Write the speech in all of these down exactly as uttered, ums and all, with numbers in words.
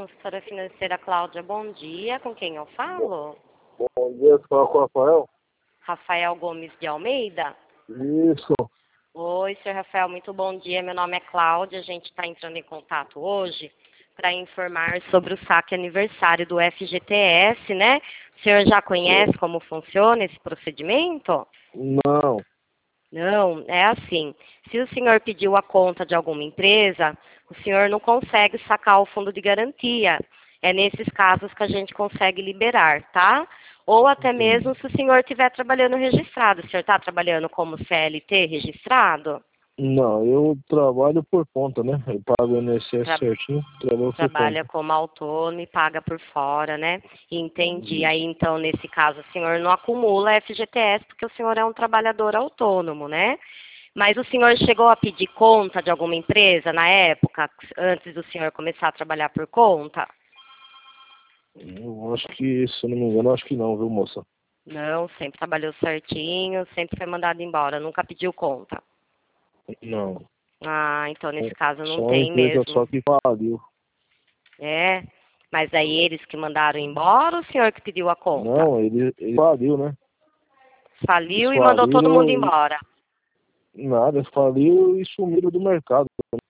consultora financeira Cláudia, bom dia. Com quem eu falo? Bom dia, fala com o Rafael. Rafael Gomes de Almeida? Isso. Oi, senhor Rafael, muito bom dia. Meu nome é Cláudia. A gente está entrando em contato hoje para informar sobre o saque aniversário do F G T S, né? O senhor já conhece como funciona esse procedimento? Não. Não, é assim. Se o senhor pediu a conta de alguma empresa, o senhor não consegue sacar o fundo de garantia. É nesses casos que a gente consegue liberar, tá? Ou até mesmo se o senhor estiver trabalhando registrado. O senhor está trabalhando como C L T registrado? Não, eu trabalho por conta, né? Eu pago o I N S S Tra certinho, trabalho por trabalha conta. como autônomo e paga por fora, né? Entendi. Isso. Aí, então, nesse caso, o senhor não acumula F G T S porque o senhor é um trabalhador autônomo, né? Mas o senhor chegou a pedir conta de alguma empresa na época, antes do senhor começar a trabalhar por conta? Eu acho que, se eu não me engano, eu acho que não, viu, moça? Não, sempre trabalhou certinho, sempre foi mandado embora, nunca pediu conta. Não. Ah, então nesse caso não Só uma tem empresa mesmo. só que faliu. É, mas aí eles que mandaram embora ou o senhor que pediu a conta? Não, ele, ele faliu, né? Eles Faliu e mandou todo mundo faliram e embora. nada, faliu e sumiram do mercado.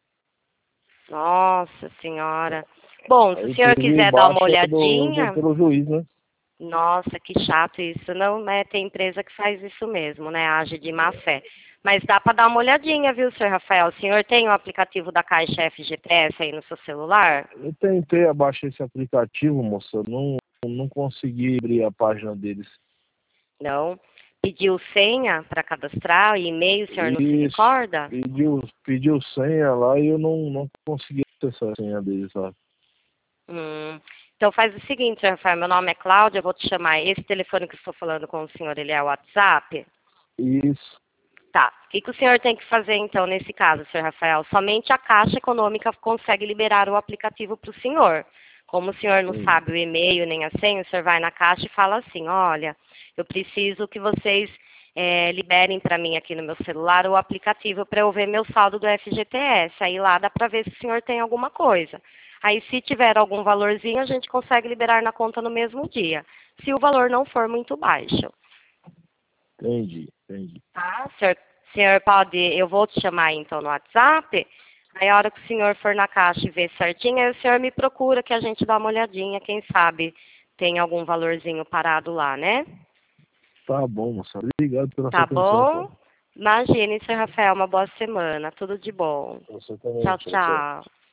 Nossa senhora. Bom, se o Aí senhor teve quiser dar uma baixa do, do, olhadinha, pelo juiz, né? nossa, que chato isso, não, né? Tem empresa que faz isso mesmo, né? Age de má fé. Mas dá para dar uma olhadinha, viu, senhor Rafael? O senhor tem o aplicativo da Caixa F G T S aí no seu celular? Eu tentei abaixar esse aplicativo, moça, não, não consegui abrir a página deles. Não. Pediu senha para cadastrar e e-mail, o senhor não se Isso, recorda? pediu, pediu senha lá e eu não, não consegui acessar a senha deles, sabe? Hum. Então faz o seguinte, senhor Rafael, meu nome é Cláudia, eu vou te chamar. Esse telefone que eu estou falando com o senhor, ele é o WhatsApp? Isso. Tá. O que, que o senhor tem que fazer, então, nesse caso, senhor Rafael? Somente a Caixa Econômica consegue liberar o aplicativo para o senhor. Como o senhor não Hum, sabe o e-mail nem a senha, o senhor vai na Caixa e fala assim, olha, eu preciso que vocês é, liberem para mim aqui no meu celular o aplicativo para eu ver meu saldo do F G T S. Aí lá dá para ver se o senhor tem alguma coisa. Aí se tiver algum valorzinho, a gente consegue liberar na conta no mesmo dia, se o valor não for muito baixo. entendi, entendi. Tá? O senhor, o senhor pode, eu vou te chamar então no WhatsApp, aí a hora que o senhor for na caixa e ver certinho, aí o senhor me procura que a gente dá uma olhadinha, quem sabe tem algum valorzinho parado lá, né? Tá bom, moça. Obrigado pela sua Tá atenção, tá? bom? Imagine, senhor Rafael, uma boa semana, tudo de bom. Você também, Tchau, tchau, tchau. tchau.